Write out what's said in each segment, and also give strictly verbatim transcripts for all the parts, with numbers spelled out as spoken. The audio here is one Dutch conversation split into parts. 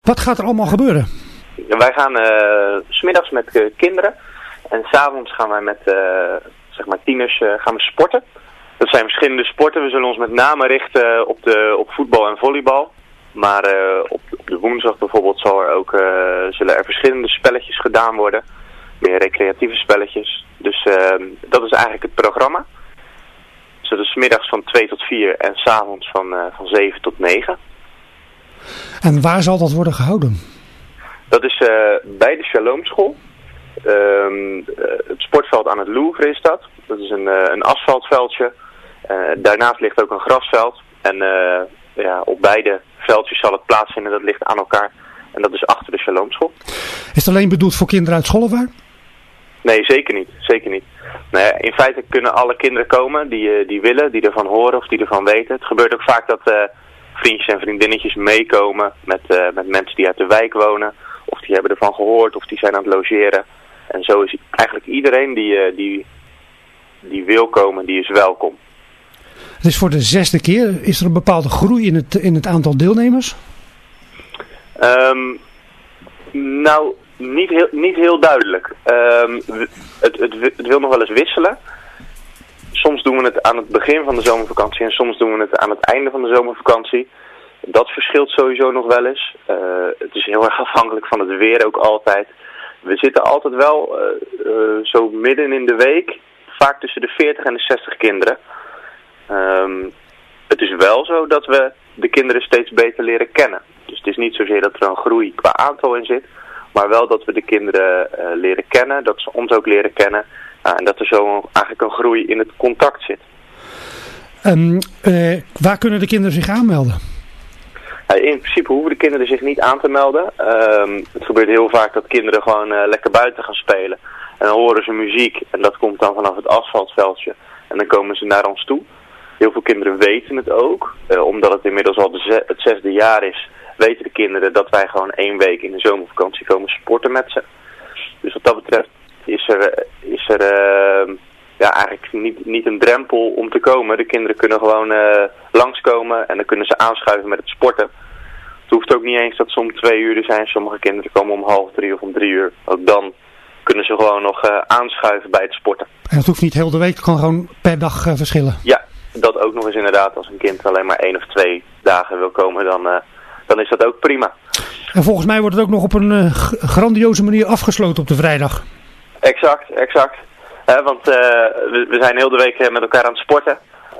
Wat gaat er allemaal gebeuren? Wij gaan uh, 's middags met uh, kinderen en 's avonds gaan wij met uh, zeg maar tieners uh, gaan we sporten. Dat zijn verschillende sporten. We zullen ons met name richten op, de, op voetbal en volleybal. Maar uh, op, op de woensdag bijvoorbeeld zal er ook, uh, zullen er verschillende spelletjes gedaan worden. Meer recreatieve spelletjes. Dus uh, dat is eigenlijk het programma. Dus dat is 's middags van twee tot vier en 's avonds van, uh, van zeven tot negen. En waar zal dat worden gehouden? Dat is uh, bij de Shalomschool. Uh, uh, het sportveld aan het Louvre is dat. Dat is een, uh, een asfaltveldje. Uh, daarnaast ligt ook een grasveld. En uh, ja, op beide veldjes zal het plaatsvinden. Dat ligt aan elkaar. En dat is achter de Shalomschool. Is het alleen bedoeld voor kinderen uit Schollewaard? Nee, zeker niet. Zeker niet. Nou ja, in feite kunnen alle kinderen komen die, uh, die willen, die ervan horen of die ervan weten. Het gebeurt ook vaak dat uh, vriendjes en vriendinnetjes meekomen met, uh, met mensen die uit de wijk wonen. Of die hebben ervan gehoord of die zijn aan het logeren. En zo is eigenlijk iedereen die, uh, die, die wil komen, die is welkom. Het is voor de zesde keer. Is er een bepaalde groei in het, in het aantal deelnemers? Um, nou, niet heel, niet heel duidelijk. Um, het, het, het wil nog wel eens wisselen. Soms doen we het aan het begin van de zomervakantie en soms doen we het aan het einde van de zomervakantie. Dat verschilt sowieso nog wel eens. Uh, het is heel erg afhankelijk van het weer ook altijd. We zitten altijd wel uh, uh, zo midden in de week, vaak tussen de veertig en de zestig kinderen. Um, het is wel zo dat we de kinderen steeds beter leren kennen. Dus het is niet zozeer dat er een groei qua aantal in zit, maar wel dat we de kinderen uh, leren kennen, dat ze ons ook leren kennen uh, en dat er zo eigenlijk een groei in het contact zit. Um, uh, waar kunnen de kinderen zich aanmelden? Uh, in principe hoeven de kinderen zich niet aan te melden. Um, het gebeurt heel vaak dat kinderen gewoon uh, lekker buiten gaan spelen en dan horen ze muziek en dat komt dan vanaf het asfaltveldje en dan komen ze naar ons toe. Heel veel kinderen weten het ook, uh, omdat het inmiddels al de ze- het zesde jaar is, weten de kinderen dat wij gewoon één week in de zomervakantie komen sporten met ze. Dus wat dat betreft is er, is er uh, ja, eigenlijk niet, niet een drempel om te komen. De kinderen kunnen gewoon uh, langskomen en dan kunnen ze aanschuiven met het sporten. Het hoeft ook niet eens dat ze om twee uur er zijn. Sommige kinderen komen om half drie of om drie uur. Ook dan kunnen ze gewoon nog uh, aanschuiven bij het sporten. En dat hoeft niet heel de week, het kan gewoon per dag uh, verschillen. Ja, dat ook nog eens inderdaad. Als een kind alleen maar één of twee dagen wil komen, dan, uh, dan is dat ook prima. En volgens mij wordt het ook nog op een uh, grandioze manier afgesloten op de vrijdag. Exact, exact. Uh, want uh, we, we zijn heel de week uh, met elkaar aan het sporten.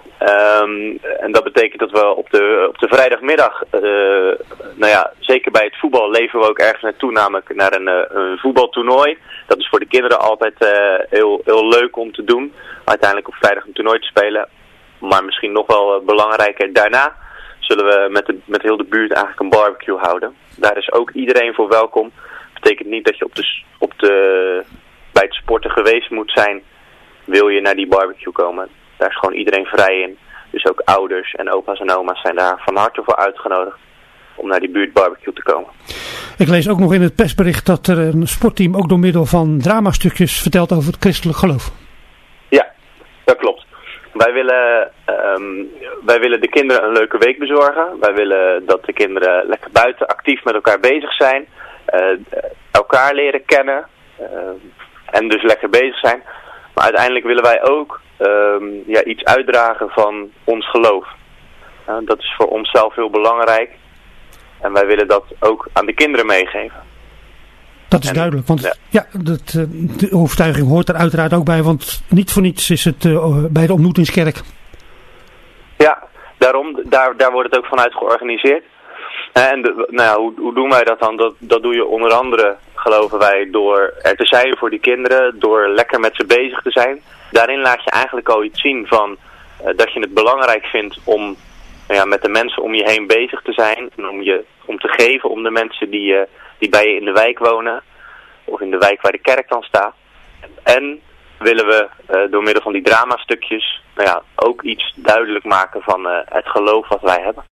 Um, en dat betekent dat we op de, op de vrijdagmiddag, uh, nou ja, zeker bij het voetbal leven we ook ergens naartoe, namelijk naar een, uh, een voetbaltoernooi. Dat is voor de kinderen altijd uh, heel, heel leuk om te doen. Uiteindelijk op vrijdag een toernooi te spelen. Maar misschien nog wel uh, belangrijker, daarna zullen we met, de, met heel de buurt eigenlijk een barbecue houden. Daar is ook iedereen voor welkom. Dat betekent niet dat je op de, op de, bij het sporten geweest moet zijn, wil je naar die barbecue komen. Daar is gewoon iedereen vrij in. Dus ook ouders en opa's en oma's zijn daar van harte voor uitgenodigd om naar die buurtbarbecue te komen. Ik lees ook nog in het persbericht dat er een sportteam ook door middel van dramastukjes vertelt over het christelijk geloof. Ja, dat klopt. Wij willen, um, wij willen de kinderen een leuke week bezorgen. Wij willen dat de kinderen lekker buiten actief met elkaar bezig zijn. Uh, elkaar leren kennen. Uh, en dus lekker bezig zijn. Maar uiteindelijk willen wij ook um, ja, iets uitdragen van ons geloof. Uh, dat is voor onszelf heel belangrijk. En wij willen dat ook aan de kinderen meegeven. Dat is en, duidelijk, want ja, ja dat, de overtuiging hoort er uiteraard ook bij, want niet voor niets is het uh, bij de ontmoetingskerk. Ja, daarom, daar, daar wordt het ook vanuit georganiseerd. En de, nou ja, hoe, hoe doen wij dat dan? Dat, dat doe je onder andere, geloven wij, door er te zijn voor die kinderen, door lekker met ze bezig te zijn. Daarin laat je eigenlijk al iets zien van uh, dat je het belangrijk vindt om nou ja, met de mensen om je heen bezig te zijn. En om, je, om te geven om de mensen die, uh, die bij je in de wijk wonen. Of in de wijk waar de kerk dan staat. En willen we uh, door middel van die dramastukjes nou ja, ook iets duidelijk maken van uh, het geloof wat wij hebben.